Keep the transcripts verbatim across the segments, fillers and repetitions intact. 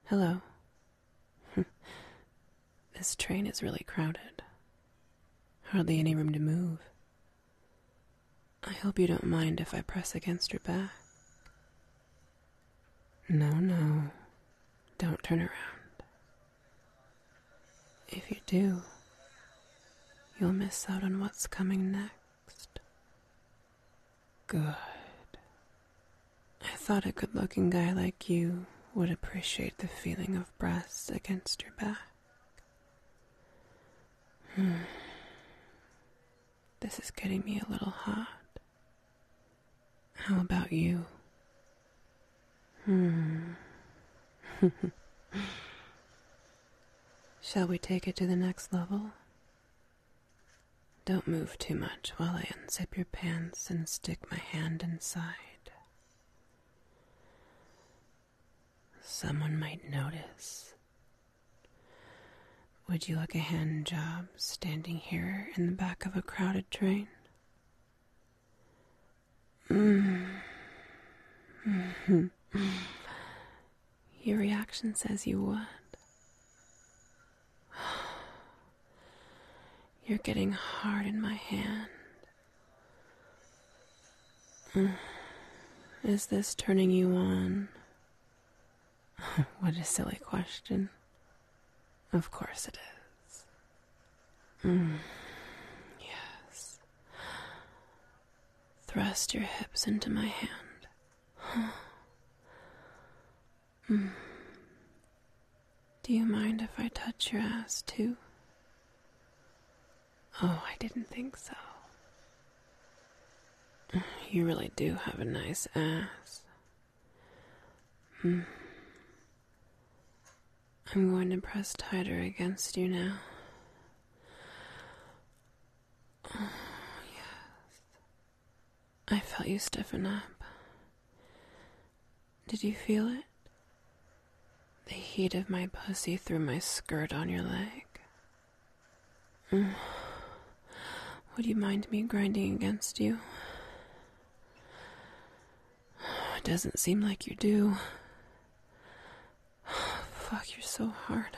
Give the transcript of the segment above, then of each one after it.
Hello. This train is really crowded. Hardly any room to move. I hope you don't mind if I press against your back. No, no. Don't turn around. If you do, you'll miss out on what's coming next. Good. I thought a good-looking guy like you would appreciate the feeling of breasts against your back. Hmm. This is getting me a little hot. How about you? Hmm. Shall we take it to the next level? Don't move too much while I unzip your pants and stick my hand inside. Someone might notice. Would you like a hand job standing here in the back of a crowded train? Mm. Your reaction says you would. You're getting hard in my hand. Is this turning you on? What a silly question. Of course it is. Mm. Yes. Thrust your hips into my hand. Mm. Do you mind if I touch your ass too? Oh, I didn't think so. You really do have a nice ass. Mm. I'm going to press tighter against you now. Oh, yes. I felt you stiffen up. Did you feel it? The heat of my pussy threw my skirt on your leg. Mm. Would you mind me grinding against you? It doesn't seem like you do. Fuck, you're so hard.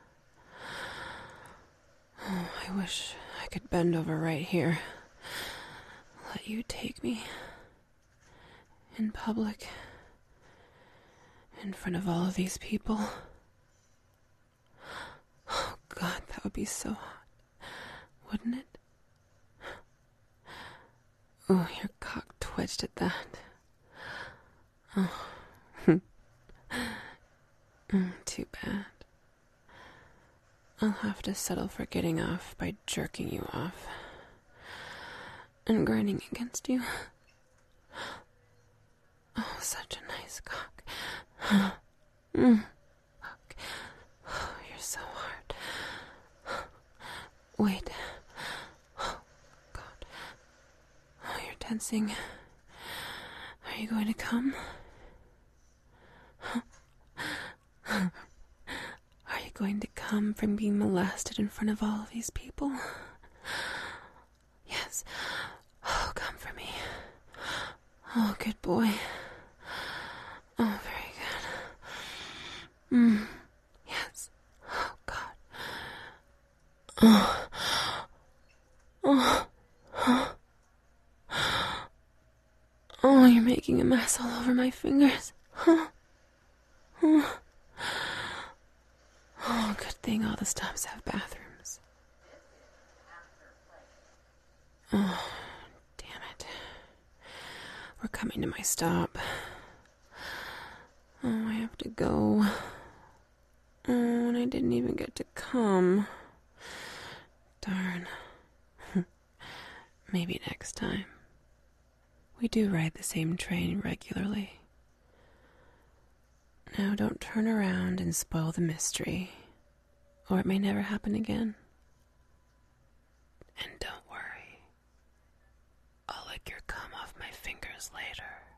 Oh, I wish I could bend over right here. Let you take me. In public. In front of all of these people. Oh, God, that would be so hot. Wouldn't it? Oh, your cock twitched at that. Oh. Mm, too bad. I'll have to settle for getting off by jerking you off. And grinding against you. Oh, such a nice cock. Mm. Fuck. Oh, you're so hard. Wait. Oh, God. Oh, you're tensing. Are you going to come? Are you going to come from being molested in front of all of these people? Yes. Oh, come for me. Oh, good boy. Oh, very good. Mm. Yes. Oh, God. Oh. Oh. Oh. Oh, you're making a mess all over my fingers. Oh. Oh. Oh, good thing all the stops have bathrooms. Oh, damn it. We're coming to my stop. Oh, I have to go. Oh, and I didn't even get to come. Darn. Maybe next time. We do ride the same train regularly. Now don't turn around and spoil the mystery, or it may never happen again. And don't worry, I'll lick your cum off my fingers later.